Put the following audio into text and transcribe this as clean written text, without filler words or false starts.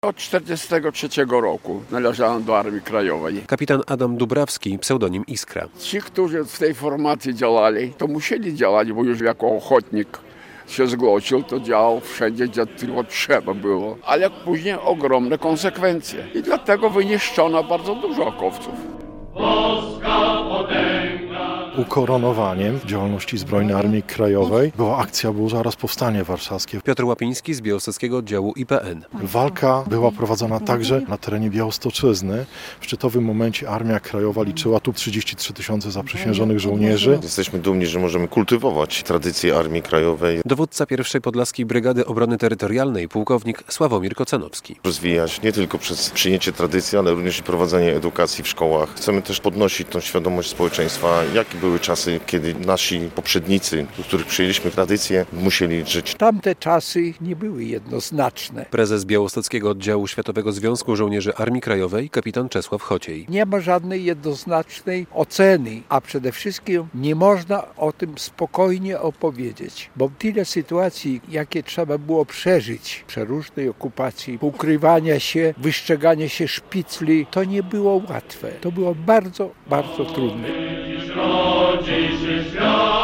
Od 1943 roku należałem do Armii Krajowej. Kapitan Adam Dubrawski, pseudonim Iskra. Ci, którzy w tej formacji działali, to musieli działać, bo już jako ochotnik się zgłosił, to działał wszędzie, gdzie tylko trzeba było. Ale później ogromne konsekwencje. I dlatego wyniszczono bardzo dużo okowców. Ukoronowaniem działalności zbrojnej Armii Krajowej była akcja Burza oraz Powstanie Warszawskie. Piotr Łapiński z białostockiego oddziału IPN. Walka była prowadzona także na terenie Białostoczyzny. W szczytowym momencie Armia Krajowa liczyła tu 33 000 zaprzysiężonych żołnierzy. Jesteśmy dumni, że możemy kultywować tradycję Armii Krajowej. Dowódca 1. Podlaskiej Brygady Obrony Terytorialnej, pułkownik Sławomir Kocenowski. Rozwijać nie tylko przez przyjęcie tradycji, ale również i prowadzenie edukacji w szkołach. Chcemy też podnosić tą świadomość społeczeństwa, jakie były czasy, kiedy nasi poprzednicy, z których przyjęliśmy tradycję, musieli żyć. Tamte czasy nie były jednoznaczne. Prezes Białostockiego Oddziału Światowego Związku Żołnierzy Armii Krajowej, kapitan Czesław Chociej. Nie ma żadnej jednoznacznej oceny, a przede wszystkim nie można o tym spokojnie opowiedzieć, bo tyle sytuacji, jakie trzeba było przeżyć, przeróżnej okupacji, ukrywania się, wystrzegania się szpicli, to nie było łatwe. To było bardzo, bardzo trudne.